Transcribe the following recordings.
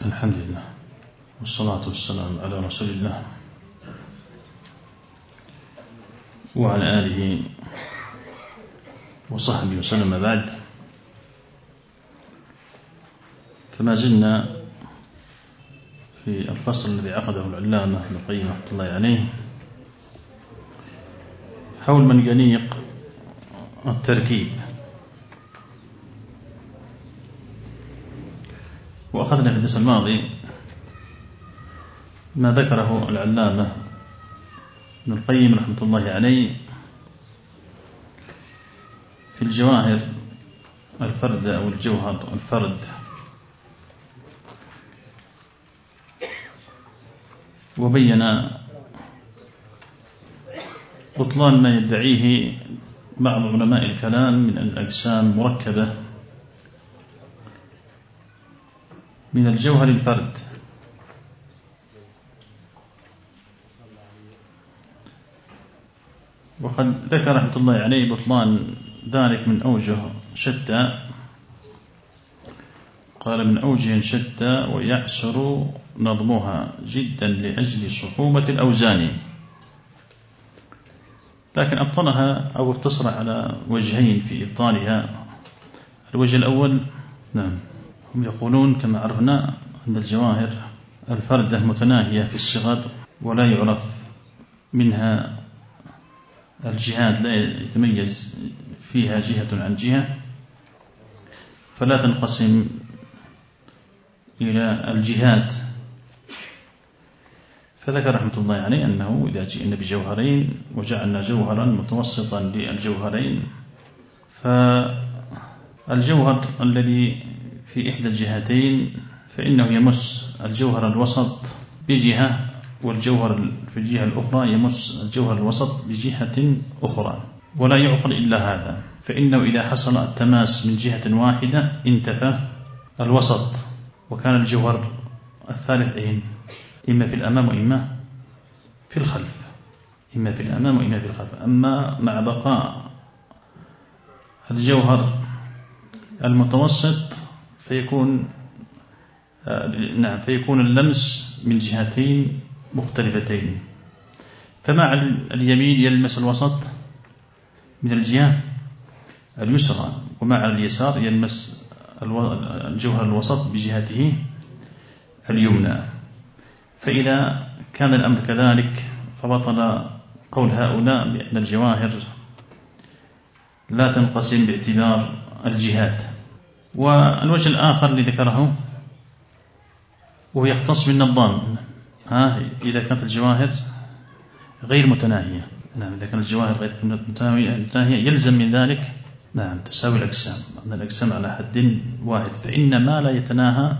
الحمد لله والصلاة والسلام على رسول الله وعلى آله وصحبه وسلم. بعد، فما زلنا في الفصل الذي عقده العلامة ابن القيم رحمة الله عليه حول منجنيق التركيب. وأخذنا في الدرس الماضي ما ذكره العلامة ابن القيم رحمة الله عليه في الجواهر الفرد أو الجوهر الفرد، وبين بطلان ما يدعيه بعض علماء الكلام من أن الأجسام مركبة من الجوهر الفرد، وقد ذكر رحمة الله عليه بطلان ذلك من أوجه شتى. قال: من أوجه شتى ويعسر نظمها جدا لأجل صعوبة الأوزان. لكن أبطلها أو اقتصر على وجهين في إبطالها. الوجه الأول، هم يقولون كما عرفنا أن الجواهر الفردة متناهية في الصغر ولا يعرف منها الجهات، لا يتميز فيها جهة عن جهة، فلا تنقسم إلى الجهات. فذكر رحمة الله عليه أنه إذا جئنا بجوهرين وجعلنا جوهرا متوسطا للجوهرين، فالجوهر الذي في إحدى الجهتين فإنه يمس الجوهر الوسط بجهة، والجوهر في الجهة الأخرى يمس الجوهر الوسط بجهة أخرى، ولا يعقل إلا هذا، فإنه إذا حصل التماس من جهة واحدة انتفى الوسط، وكان الجوهر الثالث إما في الأمام وإما في الخلف، إما في الأمام وإما في الخلف. أما مع بقاء الجوهر المتوسط فيكون اللمس من جهتين مختلفتين، فمع اليمين يلمس الوسط من الجهة اليسرى، ومع اليسار يلمس الجوهر الوسط بجهته اليمنى. فإذا كان الأمر كذلك فبطل قول هؤلاء بأن الجواهر لا تنقسم باعتبار الجهات. والوجه الآخر اللي ذكره وهو يختص بالنظام، إذا كانت الجواهر غير متناهية، إذا كانت الجواهر غير متناهية يلزم من ذلك تساوي الأجسام، أن الأجسام على حد واحد، فإن ما لا يتناهى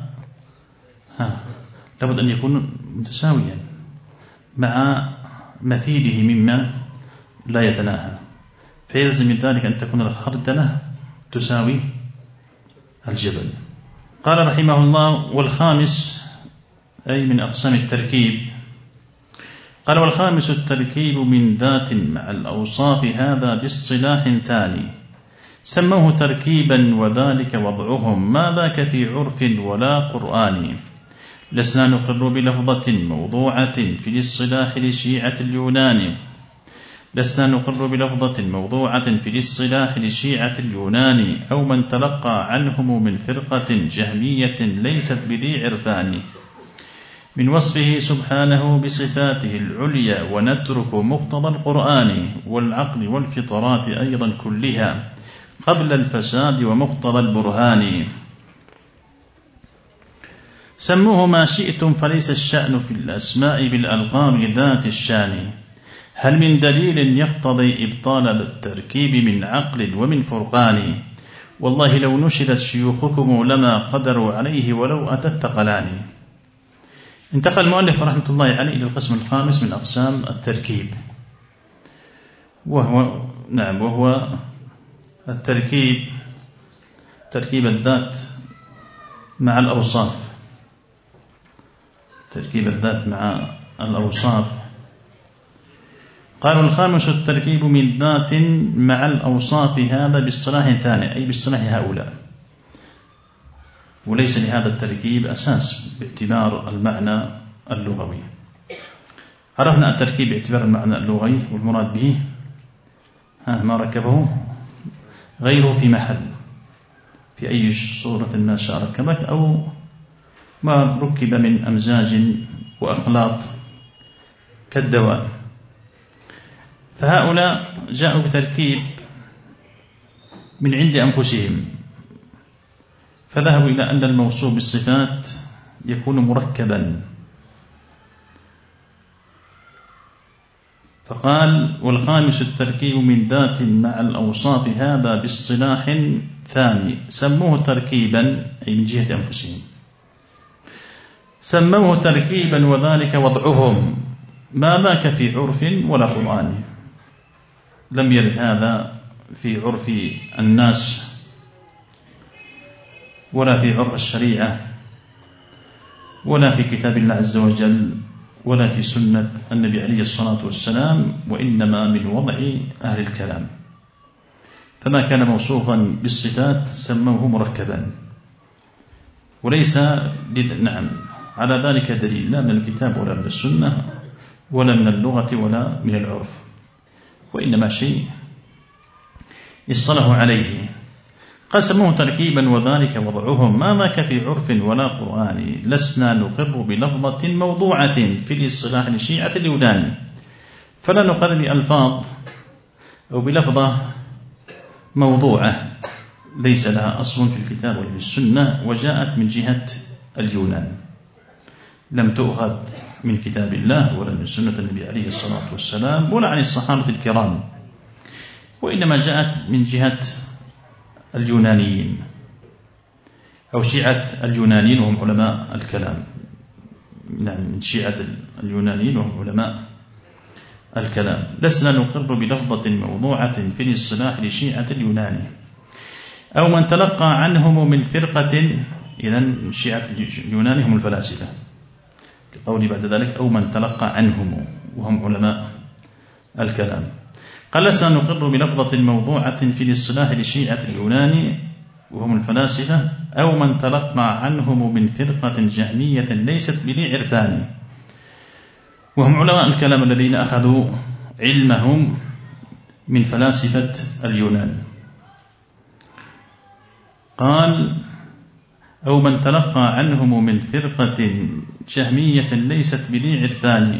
لابد أن يكون متساويا مع مثيله مما لا يتناهى، فيلزم من ذلك أن تكون الخردلة تساوي الجبل. قال رحمه الله: والخامس، أي من أقسام التركيب. قال: والخامس التركيب من ذات مع الأوصاف، هذا باصطلاح ثاني سموه تركيبا، وذلك وضعهم ما ذاك في عرف ولا قرآن. لسنا نقر بلفظة موضوعة في الاصطلاح لشيعة اليونان، لسنا نقر بلفظة موضوعة في الاصطلاح لشيعة اليونان، أو من تلقى عنهم من فرقة جهمية ليست بذي عرفان، من وصفه سبحانه بصفاته العليا، ونترك مقتضى القرآن والعقل والفطرات أيضا كلها قبل الفساد ومقتضى البرهان. سموه ما شئتم فليس الشأن في الأسماء بالألقاب ذات الشان، هل من دليل يقتضي إبطال التركيب من عقل ومن فرقان، والله لو نشدت شيوخكم لما قدروا عليه ولو أتى الثقلان. انتقل المؤلف رحمة الله عليه إلى القسم الخامس من أقسام التركيب، وهو التركيب، تركيب الذات مع الأوصاف، تركيب الذات مع الأوصاف. قالوا: الخامس التركيب من ذات مع الأوصاف، هذا باصطلاح ثاني، أي باصطلاح هؤلاء. وليس لهذا التركيب أساس باعتبار المعنى اللغوي. عرفنا التركيب باعتبار المعنى اللغوي، والمراد به ما ركبه غيره في محل في أي صورة ما شاء ركبك، أو ما ركب من أمزاج وأخلاط كالدواء. فهؤلاء جاءوا بتركيب من عند أنفسهم، فذهبوا إلى أن الموصوف بالصفات يكون مركبا، فقال: والخامس التركيب من ذات مع الأوصاف، هذا باصطلاح ثاني سموه تركيبا، أي من جهة أنفسهم سموه تركيبا، وذلك وضعهم، ما ذاك في عرف ولا قرآن. لم يرد هذا في عرف الناس ولا في عرف الشريعة ولا في كتاب الله عز وجل ولا في سنة النبي عليه الصلاة والسلام، وإنما من وضع أهل الكلام. فما كان موصوفا بالصفات سموه مركبا، وليس على ذلك دليل لا من الكتاب ولا من السنة ولا من اللغة ولا من العرف، وإنما شيء اصطلحوا عليه. قال: سموه تركيبا وذلك وضعهم، ما ذاك في عرف ولا قرآن، لسنا نقر بلفظة موضوعة في الاصطلاح لشيعة اليونان، فلا نقر بألفاظ أو بلفظة موضوعة ليس لها أصل في الكتاب ولا في السنة، وجاءت من جهة اليونان، لم تؤخذ من كتاب الله ولا من سنة النبي عليه الصلاة والسلام ولا عن الصحابة الكرام، وإنما جاءت من جهة اليونانيين أو شيعة اليونانيين وهم علماء الكلام. من شيعة اليونانيين وهم علماء الكلام. لسنا نقر بلفظة موضوعة في الاصطلاح لشيعة اليونان أو من تلقى عنهم من فرقة. إذن شيعة اليونان هم الفلاسفة، لقول بعد ذلك أو من تلقى عنهم وهم علماء الكلام. قال: لسنا نقر بلفظة موضوعة في الاصطلاح لشيعة اليونان وهم الفلاسفة أو من تلقى عنهم من فرقة جهمية ليست بذي عرفان، وهم علماء الكلام الذين أخذوا علمهم من فلاسفة اليونان. قال: أو من تلقى عنهم من فرقة جهمية ليست بذي عرفان،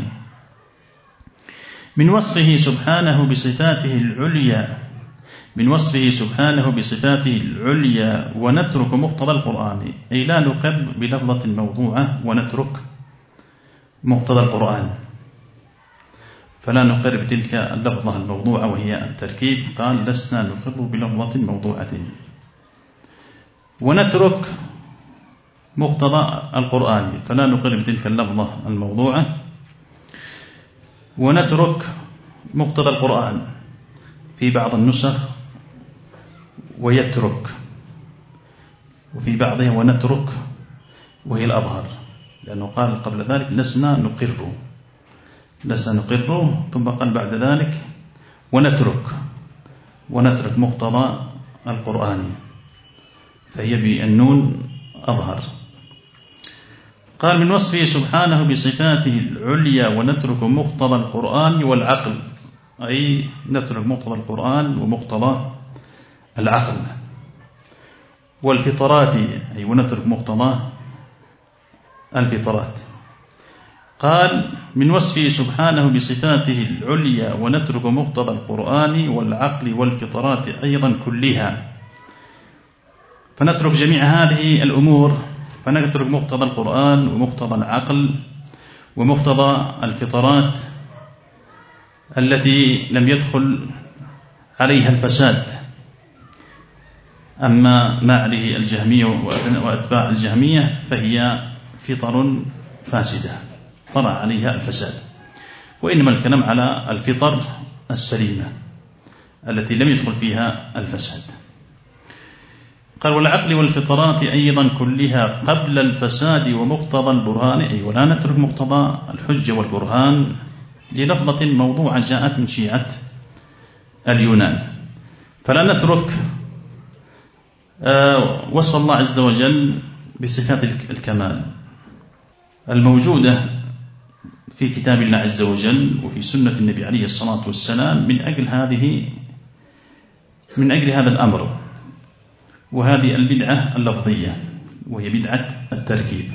من وصفه سبحانه بصفاته العليا، من وصفه سبحانه بصفاته العليا، ونترك مقتضى القرآن، أي لا نقر بلفظة موضوعة ونترك مقتضى القرآن، فلا نقر بتلك اللفظة الموضوعة وهي التركيب. قال: لسنا نقر بلفظة موضوعة ونترك مقتضى القرآن، فلا نقر بتلك اللفظة الموضوعة ونترك مقتضى القرآن. في بعض النسخ ويترك، وفي بعضها ونترك، وهي الأظهر، لأنه قال قبل ذلك لسنا نقر، ثم قال بعد ذلك ونترك مقتضى القرآن، فهي بالنون أظهر. قال: من وصفه سبحانه بصفاته العليا ونترك مقتضى القرآن والعقل، أي نترك مقتضى القرآن ومقتضى العقل، والفطرات، أي ونترك مقتضى الفطرات. قال: من وصفه سبحانه بصفاته العليا ونترك مقتضى القرآن والعقل والفطرات أيضا كلها، فنترك جميع هذه الأمور، فنترك مقتضى القرآن ومقتضى العقل ومقتضى الفطرات التي لم يدخل عليها الفساد. أما ما عليه الجهمية وأتباع الجهمية فهي فطر فاسدة طرأ عليها الفساد، وإنما الكلام على الفطر السليمة التي لم يدخل فيها الفساد. قال: والعقل والفطرات أيضا كلها قبل الفساد ومقتضى البرهان، أي ولا نترك مقتضى الحجة والبرهان للفظة موضوعة جاءت من شيعة اليونان. فلا نترك وصف الله عز وجل بصفات الكمال الموجودة في كتاب الله عز وجل وفي سنة النبي عليه الصلاة والسلام من أجل هذا الأمر وهذه البدعة اللفظية، وهي بدعة التركيب.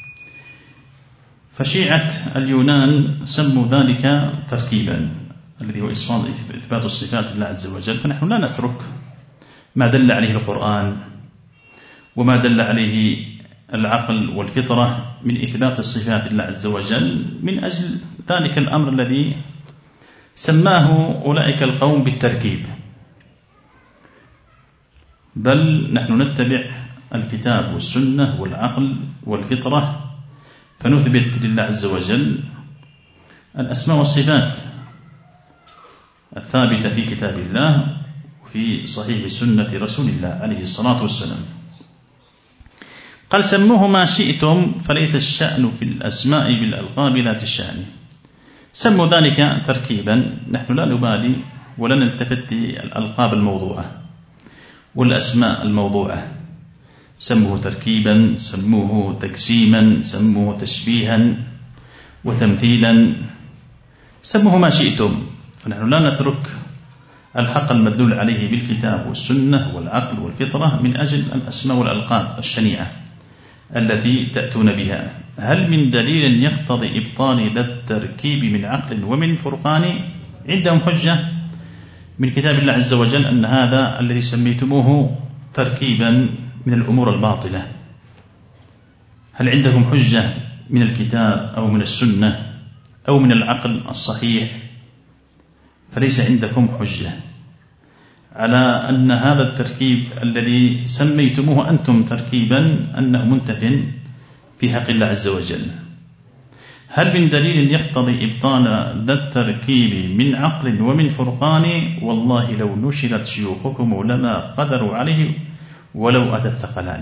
فشيعة اليونان سموا ذلك تركيبا، الذي هو إثبات الصفات لله عز وجل. فنحن لا نترك ما دل عليه القرآن وما دل عليه العقل والفطرة من إثبات الصفات لله عز وجل من أجل ذلك الأمر الذي سماه أولئك القوم بالتركيب، بل نحن نتبع الكتاب والسنة والعقل والفطرة، فنثبت لله عز وجل الأسماء والصفات الثابتة في كتاب الله وفي صحيح سنة رسول الله عليه الصلاة والسلام. قال سموه ما شئتم فليس الشأن في الأسماء بالألقاب ذات الشأن. سموا ذلك تركيبا، نحن لا نبالي ولا نلتفت للألقاب الموضوعة والأسماء الموضوعة. سموه تركيبا، سموه تقسيما، سموه تشبيها وتمثيلا، سموه ما شئتم، فنحن لا نترك الحق المدلول عليه بالكتاب والسنة والعقل والفطرة من أجل الأسماء والألقاب الشنيعة التي تأتون بها. هل من دليل يقتضي إبطال ذا التركيب من عقل ومن فرقان؟ عندهم حجة من كتاب الله عز وجل أن هذا الذي سميتموه تركيبا من الأمور الباطلة. هل عندكم حجة من الكتاب أو من السنة أو من العقل الصحيح؟ فليس عندكم حجة على أن هذا التركيب الذي سميتموه أنتم تركيبا أنه منتف في حق الله عز وجل. هل من دليل يقتضي إبطال ذا التركيب من عقل ومن فرقان؟ والله لو نشرت شيوخكم لما قدروا عليه ولو أتى الثقلان.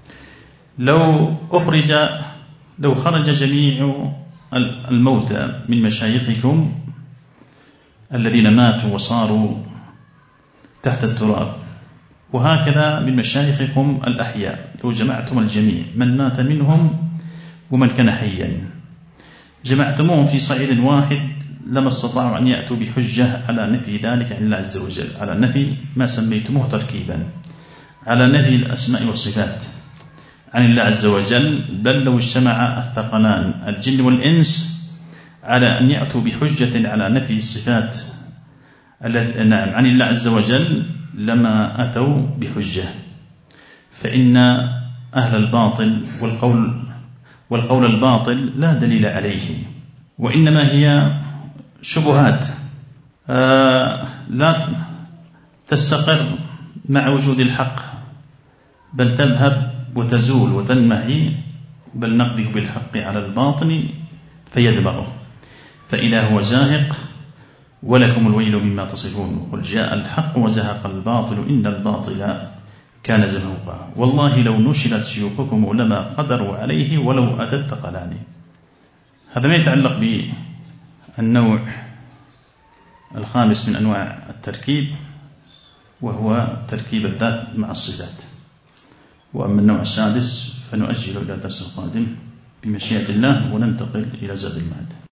لو خرج جميع الموتى من مشايخكم الذين ماتوا وصاروا تحت التراب، وهكذا من مشايخكم الأحياء، لو جمعتم الجميع من مات منهم ومن كان حيا جمعتموهم في صعيد واحد لما استطاعوا أن يأتوا بحجة على نفي ذلك عن الله عز وجل، على نفي ما سميتموه تركيبا، على نفي الأسماء والصفات عن الله عز وجل. بل لو اجتمع الثقلان الجن والإنس على أن يأتوا بحجة على نفي الصفات عن الله عز وجل لما أتوا بحجة، فإن أهل الباطل والقول الباطل لا دليل عليه، وإنما هي شبهات لا تستقر مع وجود الحق، بل تذهب وتزول وتنمحي، بل نقذف بالحق على الباطل فيدمغه فإذا هو زاهق ولكم الويل مما تصفون. قل جاء الحق وزهق الباطل إن الباطل كان زهوقا. والله لو نشرت شيوخكم لما قدروا عليه ولو أتى الثقلان. هذا ما يتعلق بالنوع الخامس من أنواع التركيب، وهو تركيب الذات مع الصفات. وأما النوع السادس فنؤجل إلى الدرس القادم بمشيئة الله، وننتقل إلى زاد المعاد.